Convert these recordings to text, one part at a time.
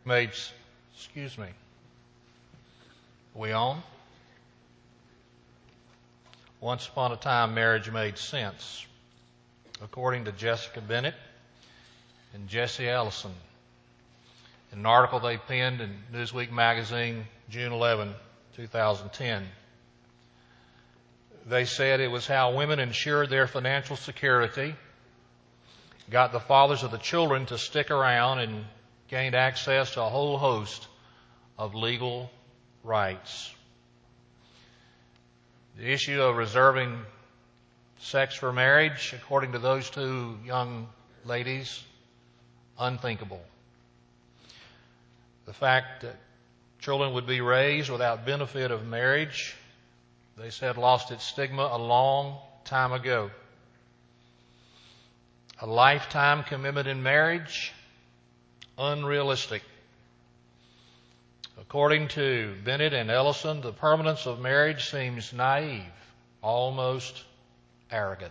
made, excuse me, are we on? Once upon a time, marriage made sense, according to Jessica Bennett and Jesse Ellison, in an article they penned in Newsweek magazine, June 11, 2010. They said it was how women ensured their financial security, got the fathers of the children to stick around, and gained access to a whole host of legal rights. The issue of reserving sex for marriage, according to those two young ladies, unthinkable. The fact that children would be raised without benefit of marriage, they said, lost its stigma a long time ago. A lifetime commitment in marriage, unrealistic. According to Bennett and Ellison, the permanence of marriage seems naive, almost arrogant.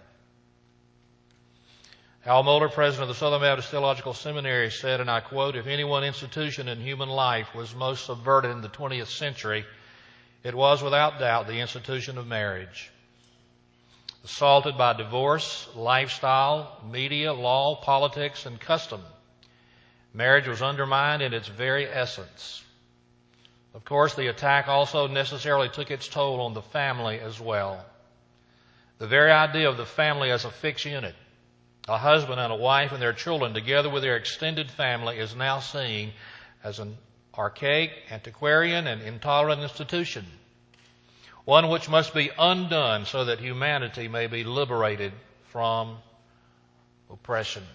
Al Mohler, president of the Southern Baptist Theological Seminary, said, and I quote, "If any one institution in human life was most subverted in the 20th century, it was without doubt the institution of marriage. Assaulted by divorce, lifestyle, media, law, politics, and custom, marriage was undermined in its very essence. Of course, the attack also necessarily took its toll on the family as well. The very idea of the family as a fixed unit, a husband and a wife and their children together with their extended family, is now seen as an archaic, antiquarian, and intolerant institution, one which must be undone so that humanity may be liberated from oppression."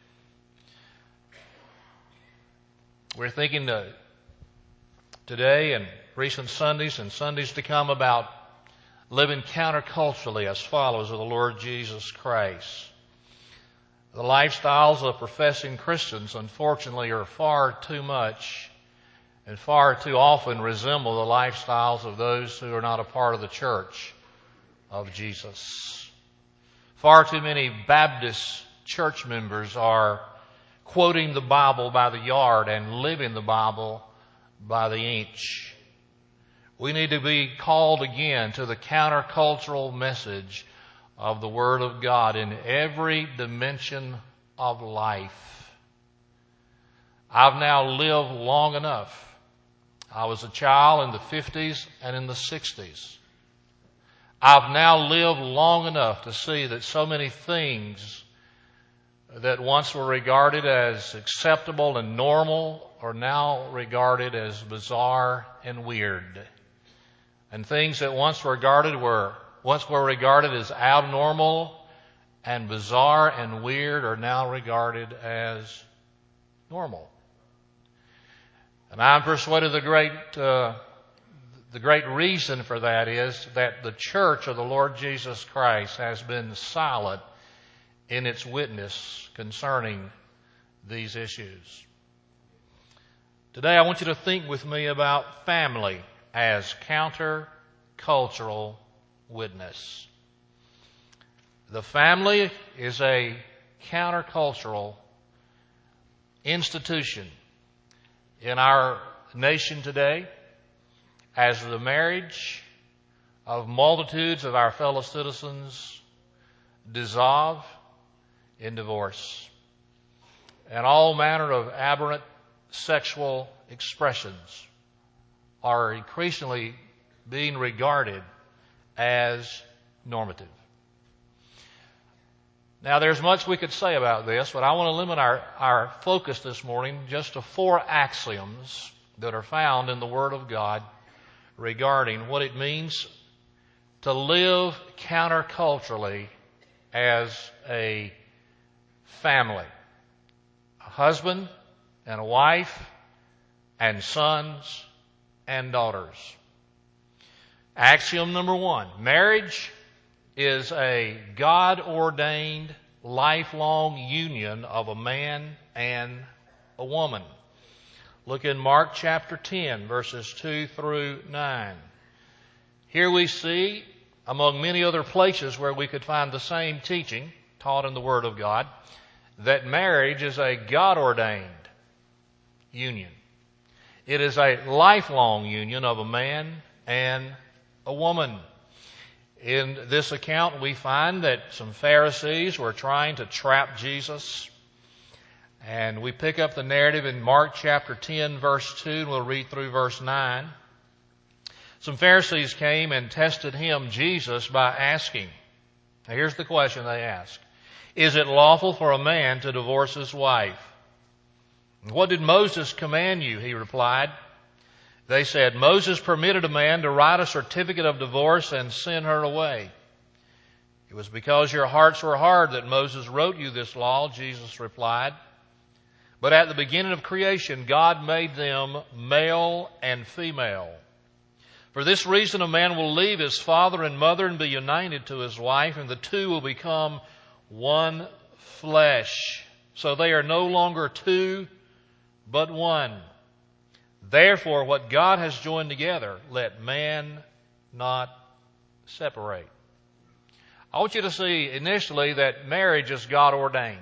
We're thinking today and recent Sundays and Sundays to come about living counterculturally as followers of the Lord Jesus Christ. The lifestyles of professing Christians, unfortunately, are far too much and far too often resemble the lifestyles of those who are not a part of the church of Jesus. Far too many Baptist church members are quoting the Bible by the yard and living the Bible by the inch. We need to be called again to the countercultural message of the Word of God in every dimension of life. I've now lived long enough. I was a child in the 50s and in the 60s. I've now lived long enough to see that so many things that once were regarded as acceptable and normal are now regarded as bizarre and weird. And things that once were regarded as abnormal and bizarre and weird are now regarded as normal. And I'm persuaded the great reason for that is that the church of the Lord Jesus Christ has been silent in its witness concerning these issues. Today I want you to think with me about family as countercultural witness. The family is a countercultural institution in our nation today, as the marriage of multitudes of our fellow citizens dissolve in divorce, and all manner of aberrant sexual expressions are increasingly being regarded as normative. Now, there's much we could say about this, but I want to limit our focus this morning just to 4 axioms that are found in the Word of God regarding what it means to live counterculturally as a family, a husband and a wife and sons and daughters. Axiom number 1, marriage is a God-ordained lifelong union of a man and a woman. Look in Mark chapter 10, verses 2 through 9. Here we see, among many other places where we could find the same teaching taught in the Word of God, that marriage is a God-ordained union. It is a lifelong union of a man and a woman. In this account, we find that some Pharisees were trying to trap Jesus. And we pick up the narrative in Mark chapter 10, verse 2, and we'll read through verse 9. Some Pharisees came and tested him, Jesus, by asking. Now here's the question they asked. Is it lawful for a man to divorce his wife? What did Moses command you? He replied. They said, Moses permitted a man to write a certificate of divorce and send her away. It was because your hearts were hard that Moses wrote you this law, Jesus replied. But at the beginning of creation, God made them male and female. For this reason, a man will leave his father and mother and be united to his wife, and the two will become one flesh. So they are no longer two, but one. Therefore, what God has joined together, let man not separate. I want you to see initially that marriage is God ordained.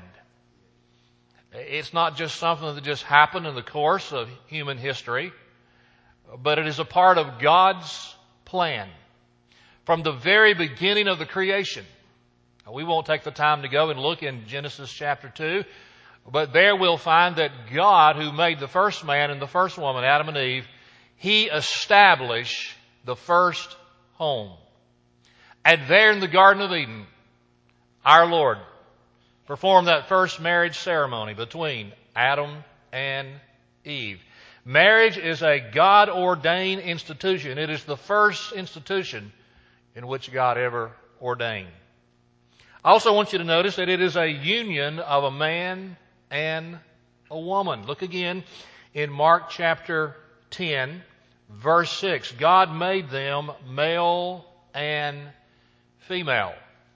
It's not just something that just happened in the course of human history, but it is a part of God's plan. From the very beginning of the creation. We won't take the time to go and look in Genesis chapter 2, but there we'll find that God, who made the first man and the first woman, Adam and Eve, He established the first home. And there in the Garden of Eden, our Lord performed that first marriage ceremony between Adam and Eve. Marriage is a God-ordained institution. It is the first institution in which God ever ordained. I also want you to notice that it is a union of a man and a woman. Look again in Mark chapter 10, verse 6. God made them male and female.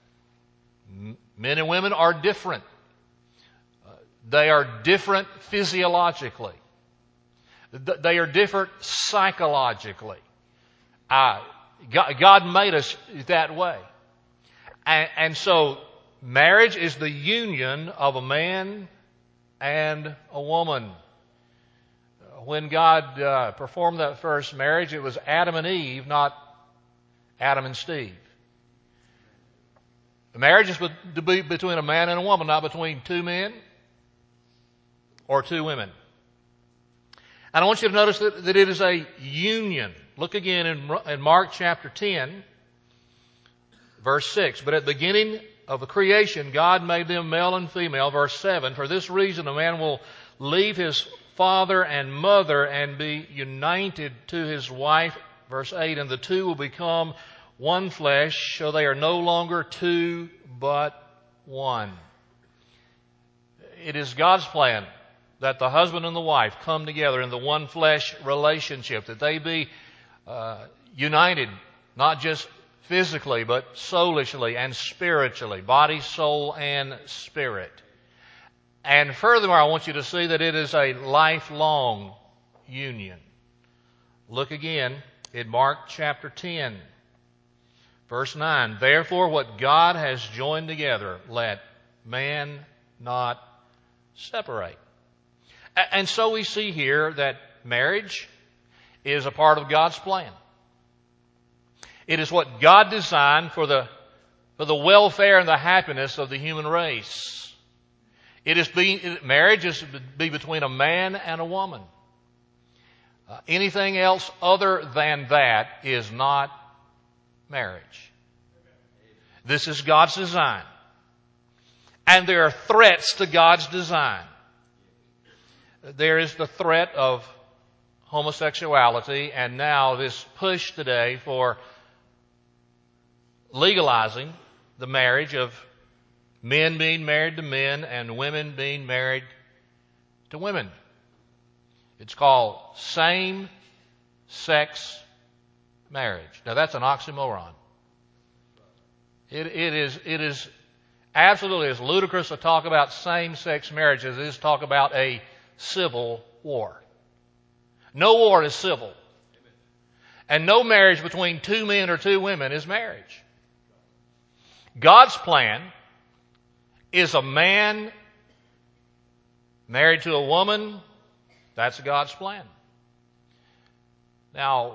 Men and women are different. They are different physiologically. They are different psychologically. God made us that way. And so marriage is the union of a man and a woman. When God performed that first marriage, it was Adam and Eve, not Adam and Steve. The marriage is to be between a man and a woman, not between two men or two women. And I want you to notice that it is a union. Look again in Mark chapter 10, verse 6. But at the beginning of the creation, God made them male and female. Verse 7. For this reason, a man will leave his father and mother and be united to his wife. Verse 8. And the two will become one flesh, so they are no longer two, but one. It is God's plan that the husband and the wife come together in the one flesh relationship, that they be united, not just physically, but soulishly and spiritually, body, soul, and spirit. And furthermore, I want you to see that it is a lifelong union. Look again in Mark chapter 10, verse 9. Therefore, what God has joined together, let man not separate. And so we see here that marriage is a part of God's plan. It is what God designed for the welfare and the happiness of the human race. Marriage is to be between a man and a woman. Anything else other than that is not marriage. This is God's design. And there are threats to God's design. There is the threat of homosexuality, and now this push today for legalizing the marriage of men being married to men and women being married to women. It's called same-sex marriage. Now that's an oxymoron. It is absolutely as ludicrous to talk about same-sex marriage as it is to talk about a civil war. No war is civil. And no marriage between two men or two women is marriage. God's plan is a man married to a woman. That's God's plan. Now,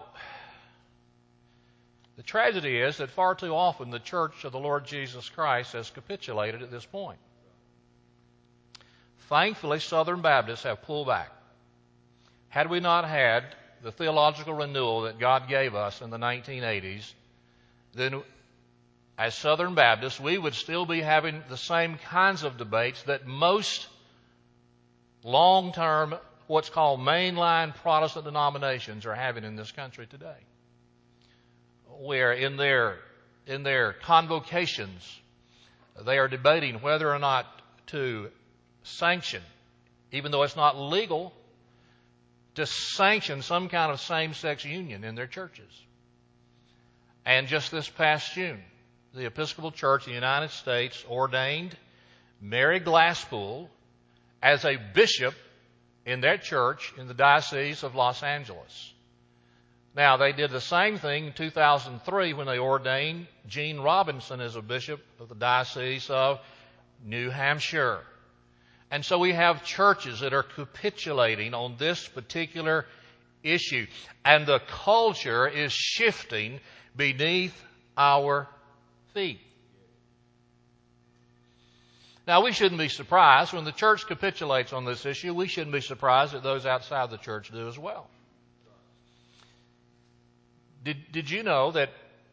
the tragedy is that far too often the Church of the Lord Jesus Christ has capitulated at this point. Thankfully, Southern Baptists have pulled back. Had we not had the theological renewal that God gave us in the 1980s, then as Southern Baptists, we would still be having the same kinds of debates that most long-term, what's called mainline Protestant denominations are having in this country today. Where in their convocations, they are debating whether or not to sanction, even though it's not legal, to sanction some kind of same-sex union in their churches. And just this past June, the Episcopal Church in the United States ordained Mary Glasspool as a bishop in their church in the Diocese of Los Angeles. Now, they did the same thing in 2003 when they ordained Gene Robinson as a bishop of the Diocese of New Hampshire. And so we have churches that are capitulating on this particular issue. And the culture is shifting beneath our feet. Now, we shouldn't be surprised. When the church capitulates on this issue, we shouldn't be surprised that those outside the church do as well. Did you know that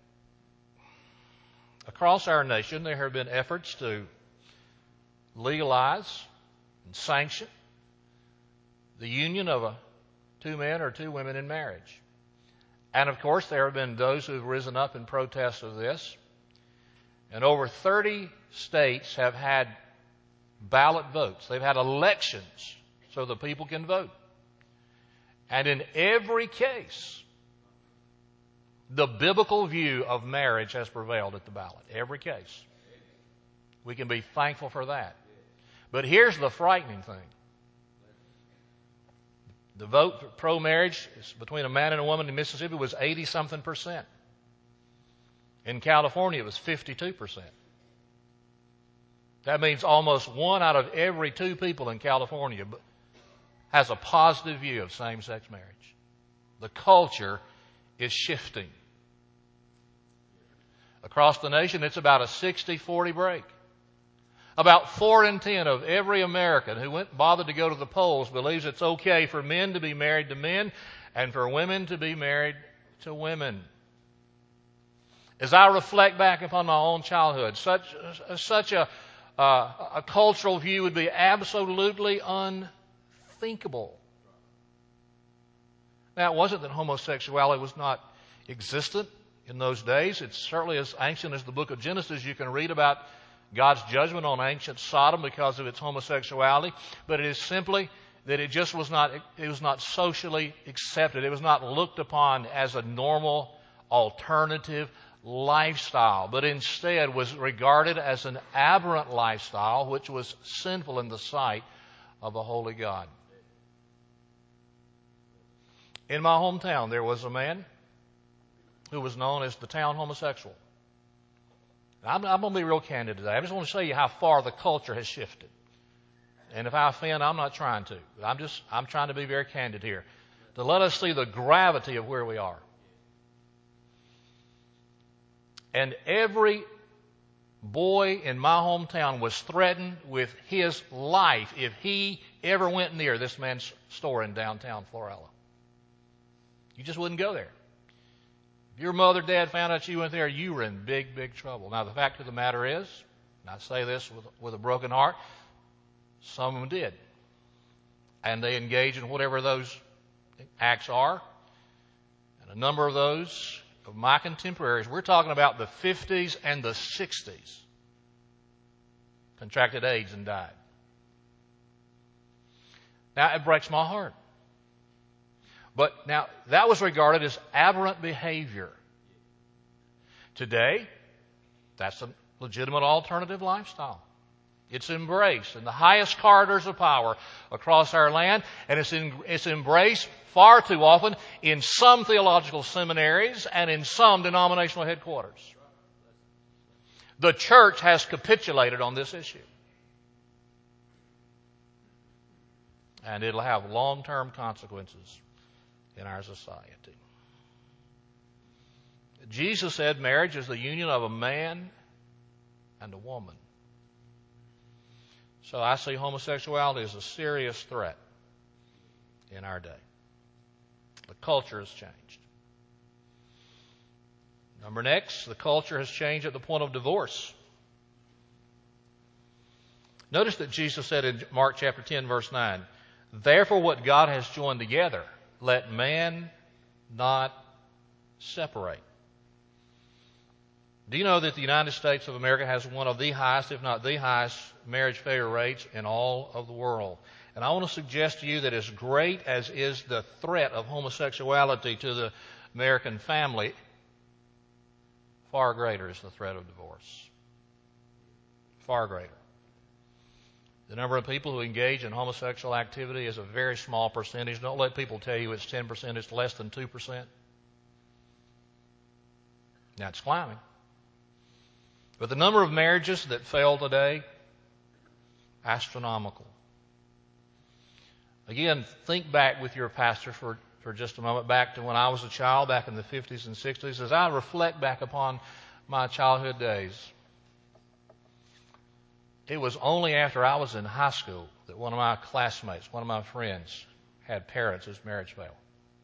across our nation there have been efforts to legalize and sanction the union of two men or two women in marriage? And of course, there have been those who have risen up in protest of this. And over 30 states have had ballot votes. They've had elections so the people can vote. And in every case, the biblical view of marriage has prevailed at the ballot. Every case. We can be thankful for that. But here's the frightening thing. The vote for pro-marriage between a man and a woman in Mississippi was 80-something%. In California, it was 52%. That means almost one out of every two people in California has a positive view of same-sex marriage. The culture is shifting. Across the nation, it's about a 60-40 break. About 4 in 10 of every American who bothered to go to the polls believes it's okay for men to be married to men and for women to be married to women. As I reflect back upon my own childhood, such a cultural view would be absolutely unthinkable. Now, it wasn't that homosexuality was not existent in those days. It's certainly as ancient as the book of Genesis. You can read about God's judgment on ancient Sodom because of its homosexuality, but it is simply that it was not socially accepted. It was not looked upon as a normal alternative lifestyle, but instead was regarded as an aberrant lifestyle which was sinful in the sight of a holy God. In my hometown, there was a man who was known as the town homosexual. I'm going to be real candid today. I just want to show you how far the culture has shifted. And if I offend, I'm not trying to. I'm trying to be very candid here, to let us see the gravity of where we are. And every boy in my hometown was threatened with his life if he ever went near this man's store in downtown Florella. You just wouldn't go there. If your mother, dad found out you went there, you were in big, big trouble. Now, the fact of the matter is, and I say this with a broken heart, some of them did. And they engaged in whatever those acts are. And a number of those of my contemporaries, we're talking about the 50s and the 60s, contracted AIDS and died. Now, it breaks my heart. But now, that was regarded as aberrant behavior. Today, that's a legitimate alternative lifestyle. It's embraced in the highest corridors of power across our land, and it's embraced far too often in some theological seminaries and in some denominational headquarters. The church has capitulated on this issue. And it'll have long-term consequences in our society. Jesus said marriage is the union of a man and a woman. So I see homosexuality as a serious threat in our day. The culture has changed. Number next, the culture has changed at the point of divorce. Notice that Jesus said in Mark chapter 10, verse 9, "Therefore what God has joined together, let man not separate." Do you know that the United States of America has one of the highest, if not the highest, marriage failure rates in all of the world? And I want to suggest to you that as great as is the threat of homosexuality to the American family, far greater is the threat of divorce. Far greater. The number of people who engage in homosexual activity is a very small percentage. Don't let people tell you it's 10%, it's less than 2%. Now it's climbing. But the number of marriages that fail today, astronomical. Again, think back with your pastor for just a moment, back to when I was a child, back in the 50s and 60s. As I reflect back upon my childhood days, it was only after I was in high school that one of my classmates, one of my friends, had parents whose marriage failed.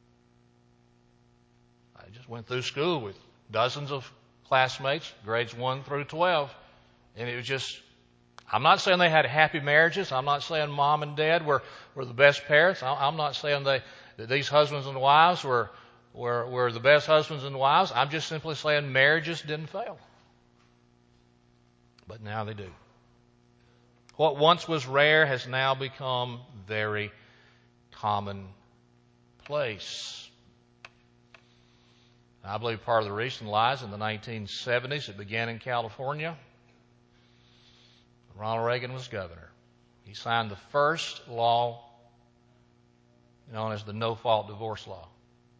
I just went through school with dozens of classmates, grades 1 through 12, and it was just, I'm not saying they had happy marriages. I'm not saying mom and dad were the best parents. I'm not saying that these husbands and wives were the best husbands and wives. I'm just simply saying marriages didn't fail. But now they do. What once was rare has now become very commonplace. I believe part of the reason lies in the 1970s. It began in California. Ronald Reagan was governor. He signed the first law known as the no-fault divorce law,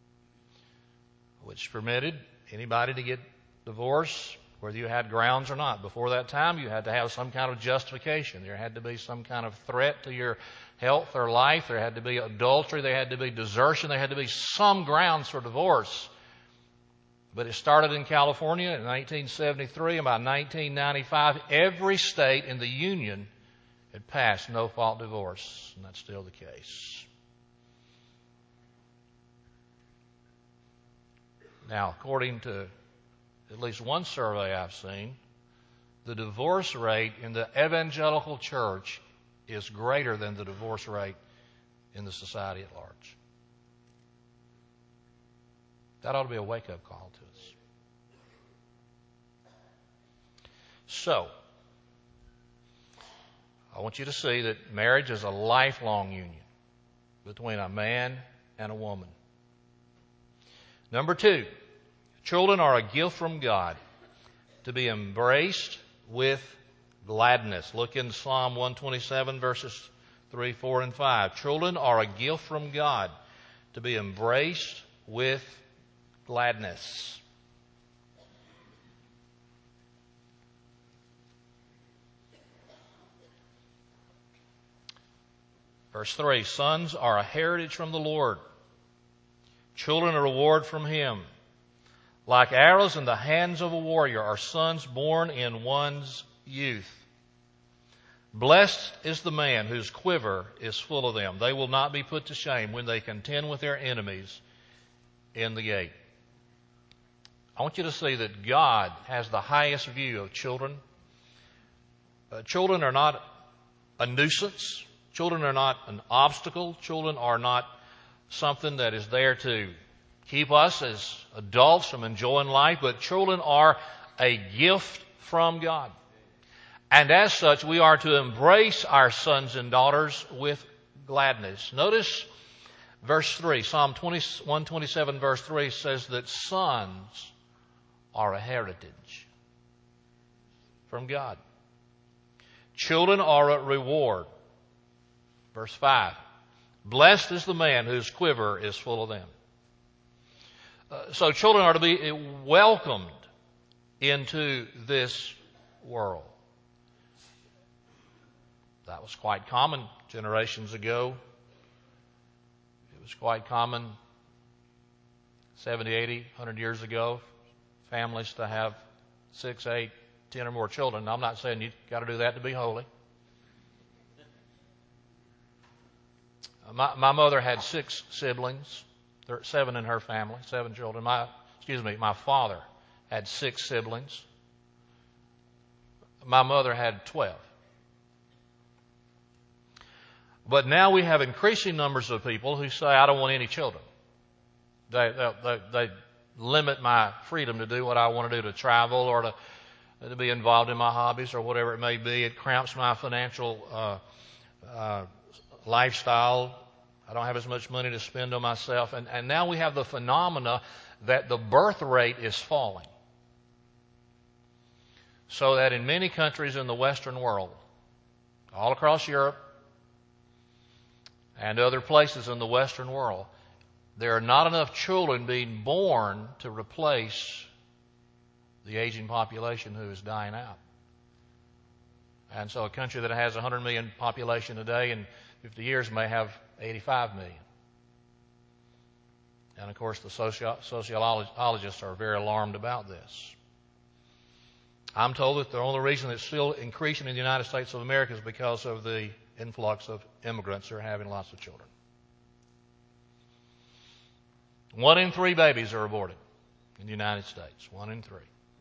which permitted anybody to get divorced whether you had grounds or not. Before that time, you had to have some kind of justification. There had to be some kind of threat to your health or life. There had to be adultery. There had to be desertion. There had to be some grounds for divorce. But it started in California in 1973, and by 1995, every state in the Union had passed no-fault divorce, and that's still the case. Now, according to at least one survey I've seen, the divorce rate in the evangelical church is greater than the divorce rate in the society at large. That ought to be a wake-up call to us. So, I want you to see that marriage is a lifelong union between a man and a woman. Number 2, children are a gift from God to be embraced with gladness. Look in Psalm 127, verses 3, 4, and 5. Children are a gift from God to be embraced with gladness. Verse 3, sons are a heritage from the Lord, children a reward from Him. Like arrows in the hands of a warrior are sons born in one's youth. Blessed is the man whose quiver is full of them. They will not be put to shame when they contend with their enemies in the gate. I want you to see that God has the highest view of children. Children are not a nuisance. Children are not an obstacle. Children are not something that is there to keep us as adults from enjoying life, but children are a gift from God. And as such, we are to embrace our sons and daughters with gladness. Notice verse 3, Psalm 127 verse 3 says that sons are a heritage from God. Children are a reward. Verse 5, blessed is the man whose quiver is full of them. So children are to be welcomed into this world. That was quite common generations ago. It was quite common 70, 80, 100 years ago families to have 6, 8, 10 or more children. I'm not saying you've got to do that to be holy. My mother had 6 siblings. There are 7 in her family, 7 children. My father had 6 siblings. My mother had 12. But now we have increasing numbers of people who say, I don't want any children. They limit my freedom to do what I want to do, to travel or to be involved in my hobbies or whatever it may be. It cramps my financial lifestyle. I don't have as much money to spend on myself. And now we have the phenomena that the birth rate is falling. So that in many countries in the Western world, all across Europe and other places in the Western world, there are not enough children being born to replace the aging population who is dying out. And so a country that has 100 million population today in 50 years may have 85 million. And of course the sociologists are very alarmed about this. I'm told that the only reason it's still increasing in the United States of America is because of the influx of immigrants who are having lots of children. 1 in 3 babies are aborted in the United States. 1 in 3.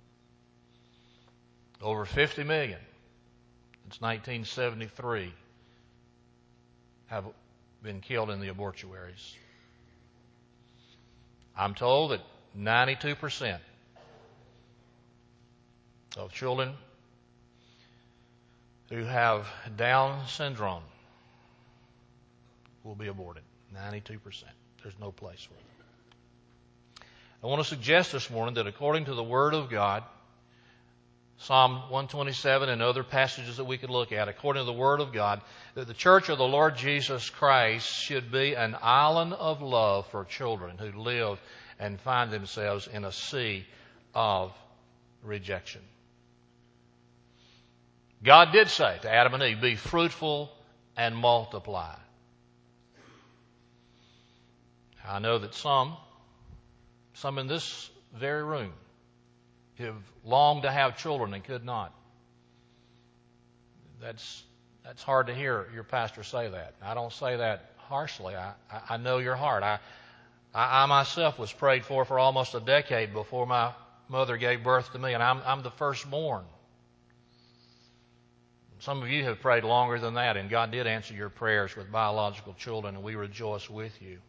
Over 50 million since 1973 have been killed in the abortuaries. I'm told that 92% of children who have Down syndrome will be aborted. 92%. There's no place for them. I want to suggest this morning that according to the Word of God, Psalm 127 and other passages that we could look at, according to the Word of God, that the church of the Lord Jesus Christ should be an island of love for children who live and find themselves in a sea of rejection. God did say to Adam and Eve, be fruitful and multiply. I know that some in this very room have longed to have children and could not. That's hard to hear your pastor say that. I don't say that harshly. I know your heart. I myself was prayed for almost a decade before my mother gave birth to me, and I'm the firstborn. Some of you have prayed longer than that, and God did answer your prayers with biological children, and we rejoice with you.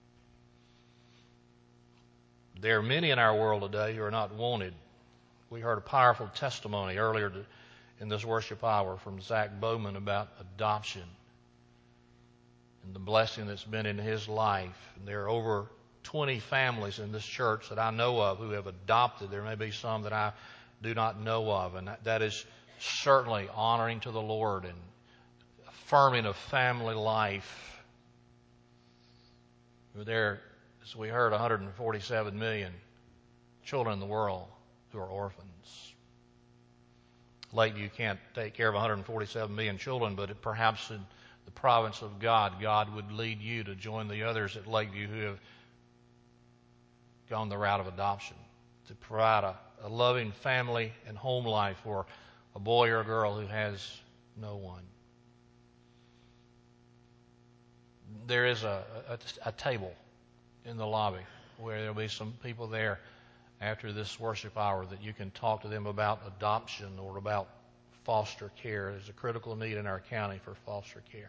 There are many in our world today who are not wanted. We heard a powerful testimony earlier in this worship hour from Zach Bowman about adoption and the blessing that's been in his life. And there are over 20 families in this church that I know of who have adopted. There may be some that I do not know of, and that is certainly honoring to the Lord and affirming of family life. There, as we heard, 147 million children in the world who are orphans. Lakeview can't take care of 147 million children, but perhaps in the province of God, God would lead you to join the others at Lakeview who have gone the route of adoption, to provide a loving family and home life for a boy or a girl who has no one. There is a table in the lobby where there will be some people there after this worship hour that you can talk to them about adoption or about foster care. There's a critical need in our county for foster care.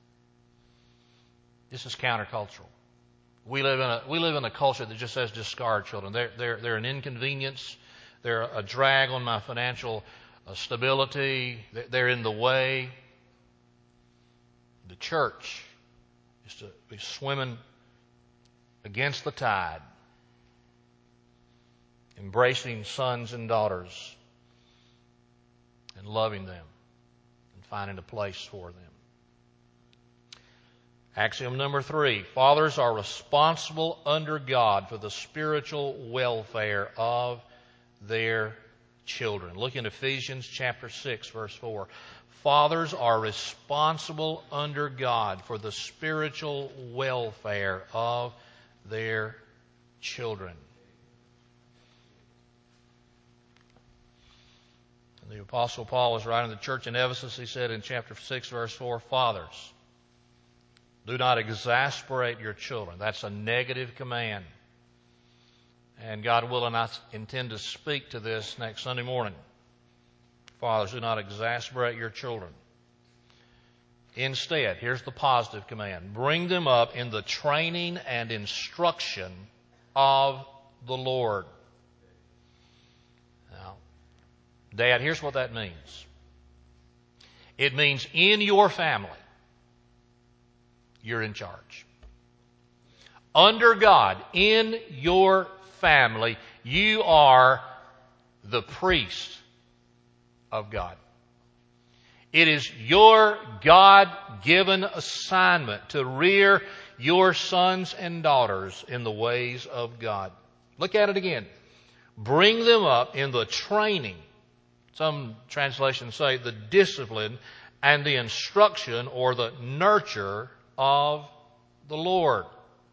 This is countercultural. We live in a culture that just says discard children. They're an inconvenience. They're a drag on my financial stability. They're in the way. The church is to be swimming against the tide, embracing sons and daughters and loving them and finding a place for them. Axiom number 3, fathers are responsible under God for the spiritual welfare of their children. Look in Ephesians chapter 6, verse 4. Fathers are responsible under God for the spiritual welfare of their children. The Apostle Paul was writing to the church in Ephesus. He said in chapter 6, verse 4, "Fathers, do not exasperate your children." That's a negative command. And God willing, I intend to speak to this next Sunday morning. Fathers, do not exasperate your children. Instead, here's the positive command: bring them up in the training and instruction of the Lord. Now, Dad, here's what that means. It means in your family, you're in charge. Under God, in your family, you are the priest of God. It is your God-given assignment to rear your sons and daughters in the ways of God. Look at it again. Bring them up in the training, some translations say the discipline, and the instruction or the nurture of the Lord.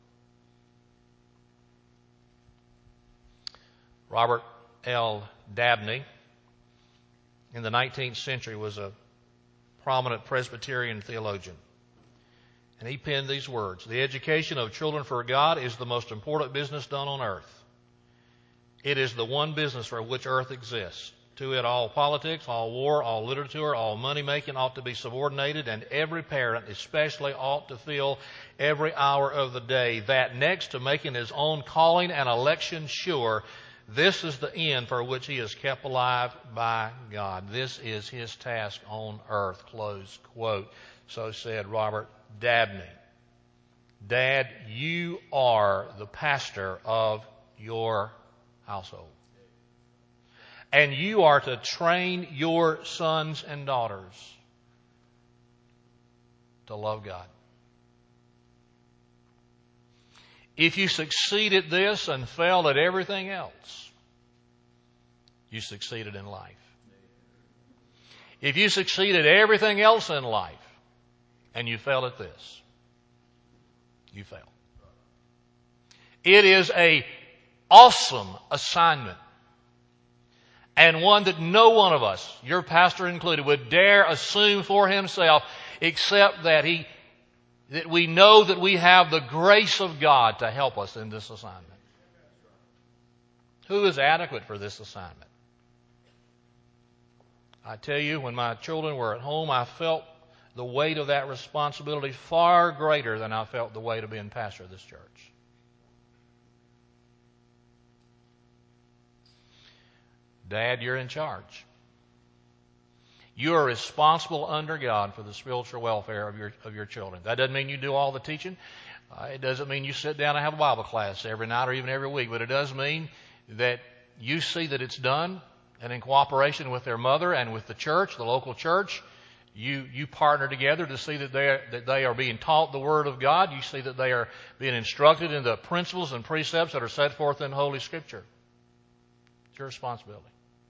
Robert L. Dabney in the 19th century was a prominent Presbyterian theologian. And he penned these words: "The education of children for God is the most important business done on earth. It is the one business for which earth exists. To it all politics, all war, all literature, all money-making ought to be subordinated, and every parent especially ought to feel every hour of the day that next to making his own calling and election sure, this is the end for which he is kept alive by God. This is his task on earth." Close quote. So said Robert Dabney. Dad, you are the pastor of your household. And you are to train your sons and daughters to love God. If you succeed at this and fail at everything else, you succeeded in life. If you succeed at everything else in life and you fail at this, you fail. It is an awesome assignment, and one that no one of us, your pastor included, would dare assume for himself, except that we know that we have the grace of God to help us in this assignment. Who is adequate for this assignment? I tell you, when my children were at home, I felt the weight of that responsibility far greater than I felt the weight of being pastor of this church. Dad, you're in charge. You are responsible under God for the spiritual welfare of your children. That doesn't mean you do all the teaching. It doesn't mean you sit down and have a Bible class every night or even every week. But it does mean that you see that it's done, and in cooperation with their mother and with the church, the local church, you partner together to see that they are being taught the Word of God. You see that they are being instructed in the principles and precepts that are set forth in Holy Scripture. It's your responsibility.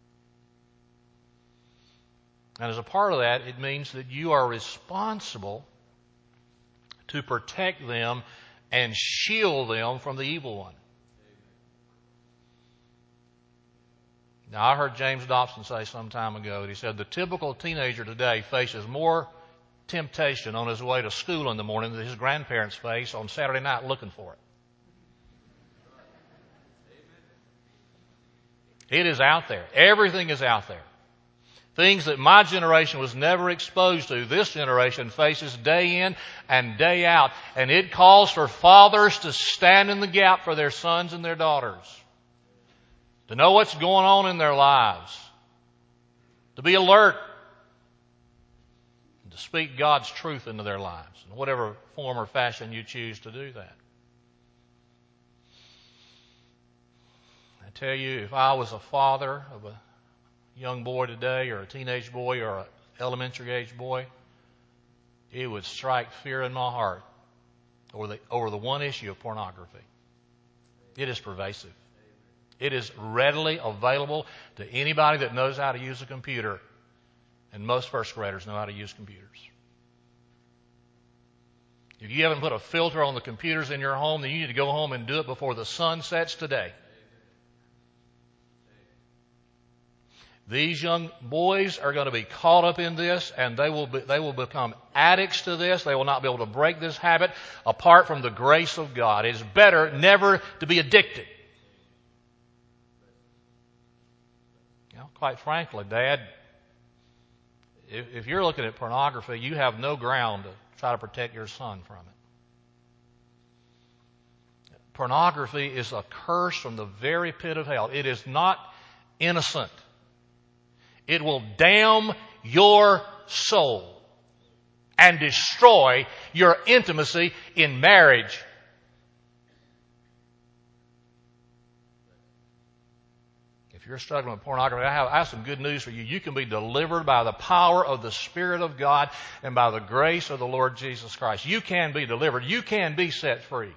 And as a part of that, it means that you are responsible to protect them and shield them from the evil one. Now, I heard James Dobson say some time ago, he said, the typical teenager today faces more temptation on his way to school in the morning than his grandparents face on Saturday night looking for it. It is out there. Everything is out there. Things that my generation was never exposed to, this generation faces day in and day out. And it calls for fathers to stand in the gap for their sons and their daughters, to know what's going on in their lives, to be alert, and to speak God's truth into their lives, in whatever form or fashion you choose to do that. I tell you, if I was a father of a young boy today, or a teenage boy, or an elementary age boy, it would strike fear in my heart over the one issue of pornography. It is pervasive. It is readily available to anybody that knows how to use a computer, and most first graders know how to use computers. If you haven't put a filter on the computers in your home, then you need to go home and do it before the sun sets today. These young boys are going to be caught up in this, and they will become addicts to this. They will not be able to break this habit apart from the grace of God. It is better never to be addicted. You know, quite frankly, Dad, if you're looking at pornography, you have no ground to try to protect your son from it. Pornography is a curse from the very pit of hell. It is not innocent. It will damn your soul and destroy your intimacy in marriage. If you're struggling with pornography, I have some good news for you. You can be delivered by the power of the Spirit of God and by the grace of the Lord Jesus Christ. You can be delivered. You can be set free.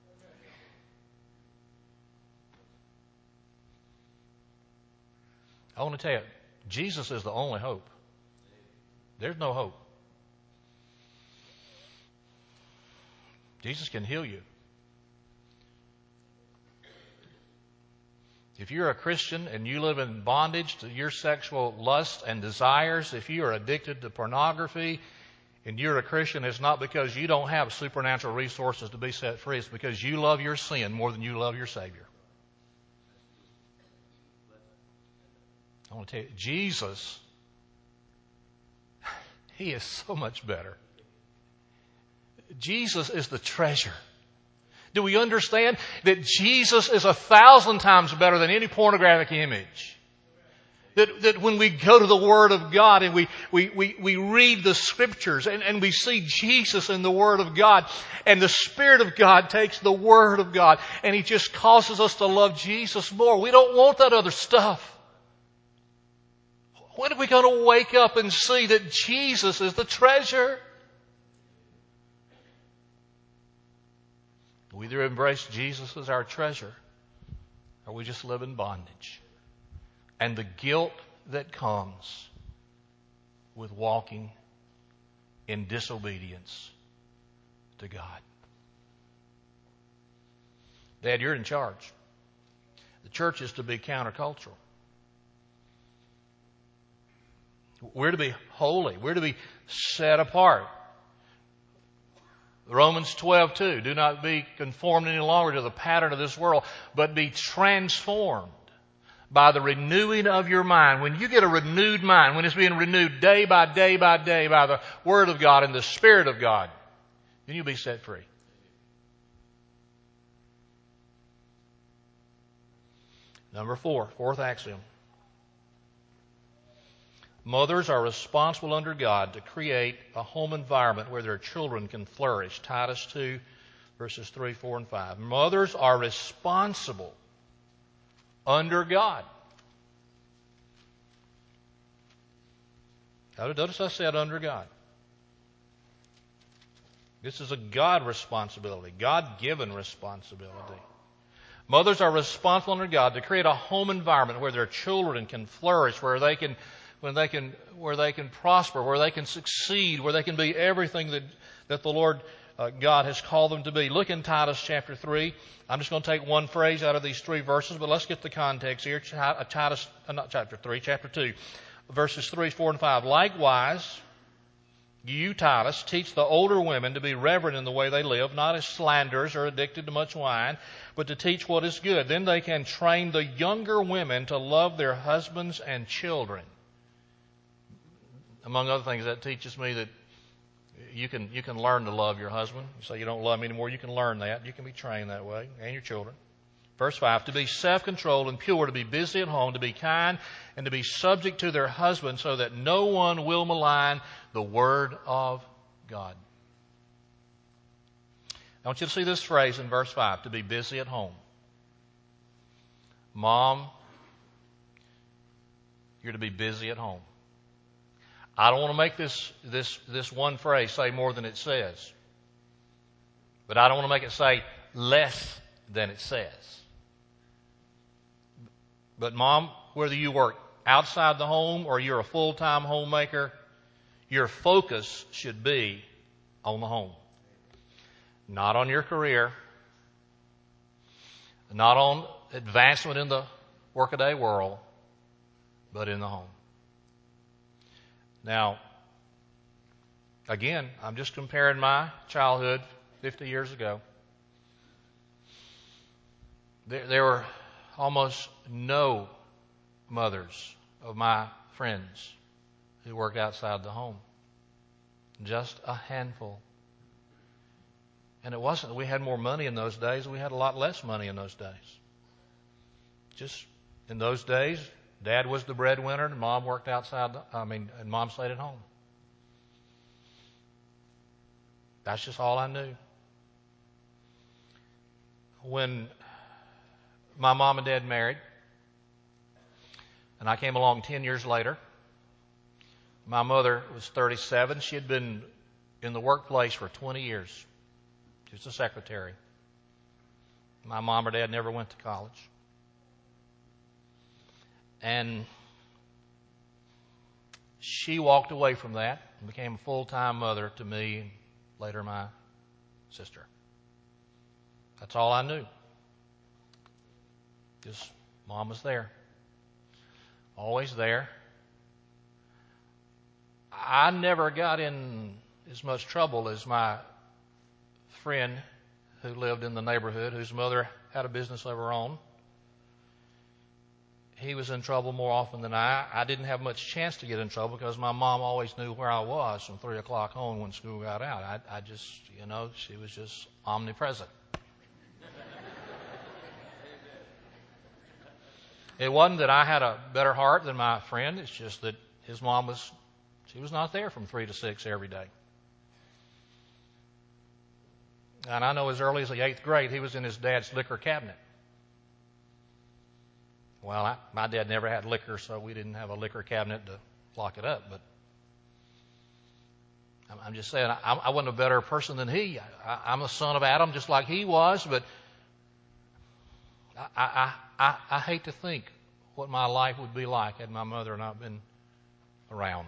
I want to tell you, Jesus is the only hope. There's no hope. Jesus can heal you. If you're a Christian and you live in bondage to your sexual lusts and desires, if you are addicted to pornography and you're a Christian, it's not because you don't have supernatural resources to be set free. It's because you love your sin more than you love your Savior. I want to tell you, Jesus, He is so much better. Jesus is the treasure. Do we understand that Jesus is 1,000 times better than any pornographic image? That when we go to the Word of God and we read the Scriptures and we see Jesus in the Word of God, and the Spirit of God takes the Word of God and He just causes us to love Jesus more. We don't want that other stuff. When are we going to wake up and see that Jesus is the treasure? We either embrace Jesus as our treasure or we just live in bondage. And the guilt that comes with walking in disobedience to God. Dad, you're in charge. The church is to be countercultural. We're to be holy. We're to be set apart. Romans 12:2, do not be conformed any longer to the pattern of this world, but be transformed by the renewing of your mind. When you get a renewed mind, when it's being renewed day by day by day by the Word of God and the Spirit of God, then you'll be set free. Number 4, fourth axiom. Mothers are responsible under God to create a home environment where their children can flourish. Titus 2, verses 3, 4, and 5. Mothers are responsible under God. Notice I said under God. This is a God responsibility, God-given responsibility. Mothers are responsible under God to create a home environment where their children can flourish, where they can prosper, where they can succeed, where they can be everything that the Lord God has called them to be. Look in Titus chapter 3. I'm just going to take one phrase out of these 3 verses, but let's get the context here. Chapter 2, verses 3, 4, and 5. Likewise, you, Titus, teach the older women to be reverent in the way they live, not as slanderers or addicted to much wine, but to teach what is good. Then they can train the younger women to love their husbands and children. Among other things, that teaches me that you can learn to love your husband. You say you don't love him anymore, you can learn that. You can be trained that way, and your children. Verse 5, to be self-controlled and pure, to be busy at home, to be kind, and to be subject to their husband, so that no one will malign the word of God. I want you to see this phrase in verse 5, to be busy at home. Mom, you're to be busy at home. I don't want to make this one phrase say more than it says. But I don't want to make it say less than it says. But Mom, whether you work outside the home or you're a full-time homemaker, your focus should be on the home. Not on your career. Not on advancement in the workaday world. but in the home. Now, again, I'm just comparing my childhood 50 years ago. There were almost no mothers of my friends who worked outside the home. Just a handful. And it wasn't that we had more money in those days. We had a lot less money in those days. Just in those days, Dad was the breadwinner and Mom worked outside. And Mom stayed at home. That's just all I knew. When my mom and dad married, and I came along 10 years later, my mother was 37. She had been in the workplace for 20 years. She was a secretary. My mom or dad never went to college. And she walked away from that and became a full-time mother to me and later my sister. That's all I knew. Just Mom was there. Always there. I never got in as much trouble as my friend who lived in the neighborhood, whose mother had a business of her own. He was in trouble more often than I. I didn't have much chance to get in trouble because my mom always knew where I was from 3 o'clock on when school got out. I just, she was just omnipresent. It wasn't that I had a better heart than my friend. It's just that his mom was not there from 3 to 6 every day. And I know as early as the 8th grade, he was in his dad's liquor cabinet. Well, my dad never had liquor, so we didn't have a liquor cabinet to lock it up. But I'm just saying, I wasn't a better person than he. I'm a son of Adam just like he was, but I hate to think what my life would be like had my mother not been around.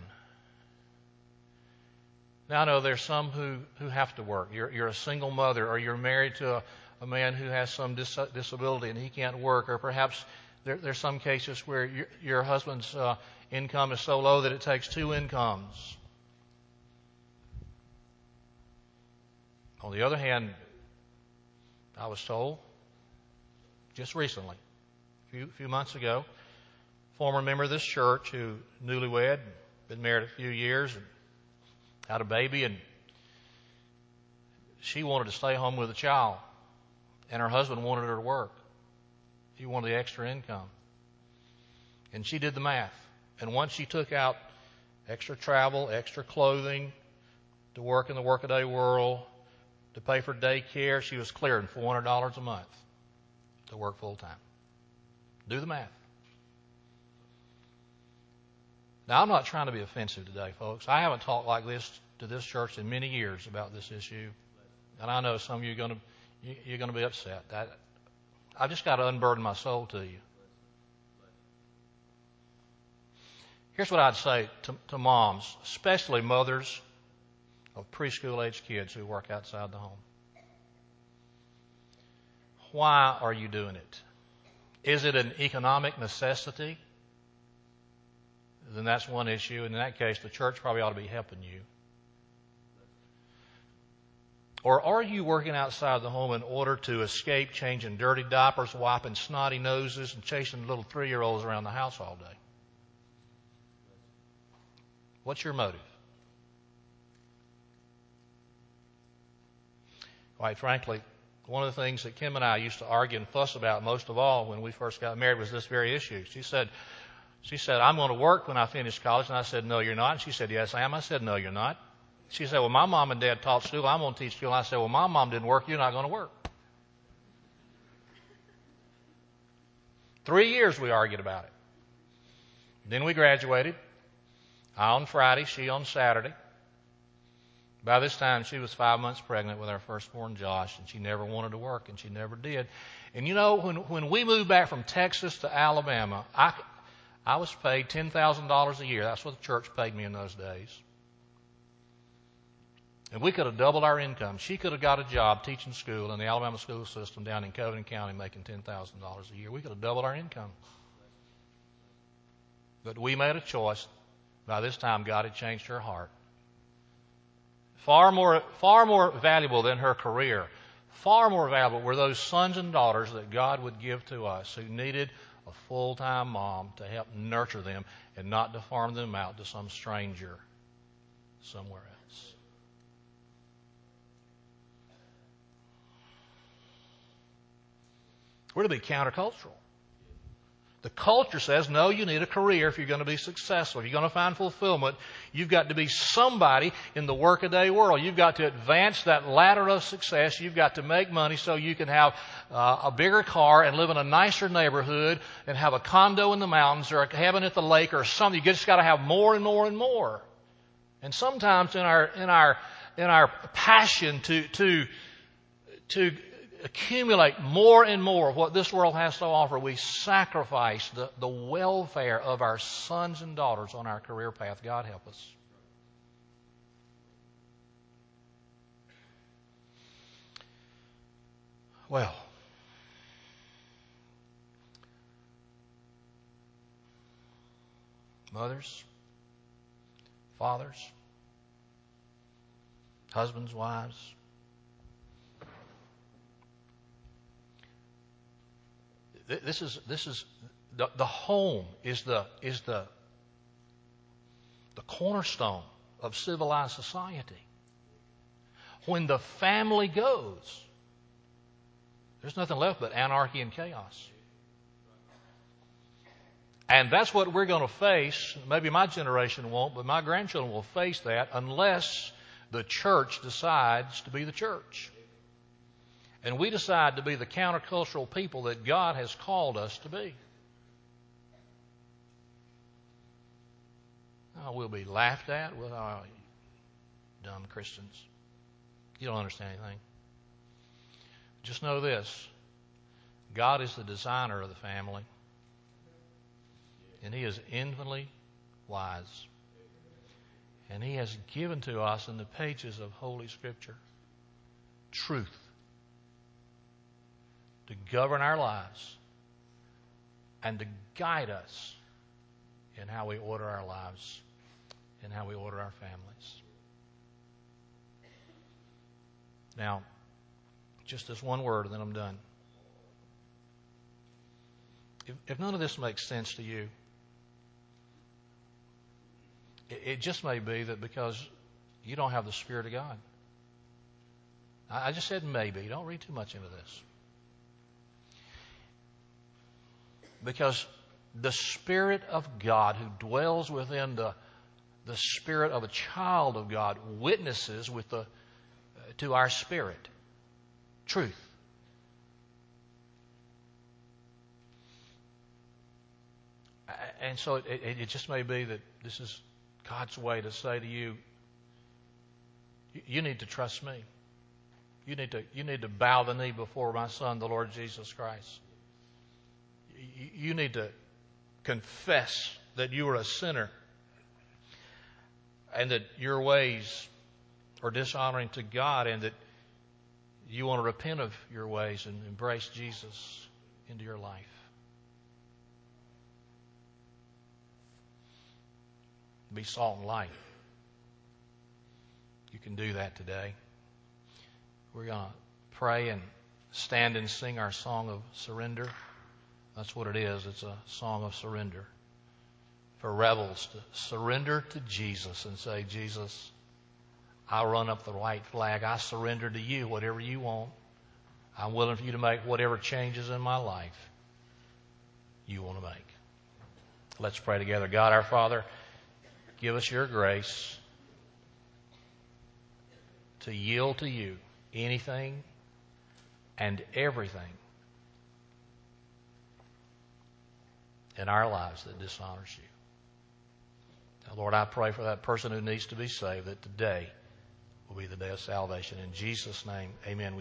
Now, I know there's some who have to work. You're a single mother, or you're married to a man who has some disability and he can't work, or perhaps there's some cases where your husband's income is so low that it takes 2 incomes. On the other hand, I was told just recently, a few months ago, a former member of this church who newlywed, been married a few years, and had a baby, and she wanted to stay home with the child, and her husband wanted her to work. He wanted the extra income. And she did the math. And once she took out extra travel, extra clothing, to work in the workaday world, to pay for daycare, she was clearing $400 a month to work full time. Do the math. Now, I'm not trying to be offensive today, folks. I haven't talked like this to this church in many years about this issue. And I know some of you you're going to be upset. I've just got to unburden my soul to you. Here's what I'd say to moms, especially mothers of preschool-age kids who work outside the home. Why are you doing it? Is it an economic necessity? Then that's one issue. And in that case, the church probably ought to be helping you. Or are you working outside the home in order to escape changing dirty diapers, wiping snotty noses, and chasing little 3-year-olds around the house all day? What's your motive? Quite frankly, one of the things that Kim and I used to argue and fuss about most of all when we first got married was this very issue. She said, I'm going to work when I finish college. And I said, no, you're not. And she said, yes, I am. I said, no, you're not. She said, well, my mom and dad taught school. I'm going to teach school. And I said, well, my mom didn't work. You're not going to work. 3 years we argued about it. Then we graduated. I on Friday, she on Saturday. By this time, she was 5 months pregnant with our firstborn, Josh, and she never wanted to work, and she never did. And you know, when we moved back from Texas to Alabama, I was paid $10,000 a year. That's what the church paid me in those days. And we could have doubled our income. She could have got a job teaching school in the Alabama school system down in Covington County making $10,000 a year. We could have doubled our income. But we made a choice. By this time, God had changed her heart. Far more valuable than her career, far more valuable were those sons and daughters that God would give to us who needed a full-time mom to help nurture them and not to farm them out to some stranger somewhere else. We're to be countercultural. The culture says, no, you need a career if you're going to be successful. If you're going to find fulfillment, you've got to be somebody in the workaday world. You've got to advance that ladder of success. You've got to make money so you can have a bigger car and live in a nicer neighborhood and have a condo in the mountains or a cabin at the lake or something. You just got to have more and more and more. And sometimes in our passion to accumulate more and more of what this world has to offer, we sacrifice the welfare of our sons and daughters on our career path. God help us. Well, mothers, fathers, husbands, wives, this is the home is the cornerstone of civilized society. When the family goes, there's nothing left but anarchy and chaos. And that's what we're going to face. Maybe my generation won't, but my grandchildren will face that unless the church decides to be the church. And we decide to be the countercultural people that God has called us to be. Oh, we'll be laughed at. Well, oh, dumb Christians. You don't understand anything. Just know this. God is the designer of the family. And He is infinitely wise. And He has given to us in the pages of Holy Scripture truth to govern our lives and to guide us in how we order our lives and how we order our families. Now, just this one word and then I'm done. If none of this makes sense to you, it just may be that because you don't have the Spirit of God. I just said maybe. Don't read too much into this. Because the Spirit of God who dwells within the spirit of a child of God witnesses to our spirit truth. And so it just may be that this is God's way to say to you, you need to trust me. You need to bow the knee before my Son, the Lord Jesus Christ. You need to confess that you are a sinner and that your ways are dishonoring to God and that you want to repent of your ways and embrace Jesus into your life. Be salt and light. You can do that today. We're going to pray and stand and sing our song of surrender. That's what it is. It's a song of surrender. For rebels to surrender to Jesus and say, Jesus, I'll run up the white flag. I surrender to you whatever you want. I'm willing for you to make whatever changes in my life you want to make. Let's pray together. God our Father, give us your grace to yield to you anything and everything in our lives that dishonors you. Now, Lord, I pray for that person who needs to be saved, that today will be the day of salvation. In Jesus' name, amen.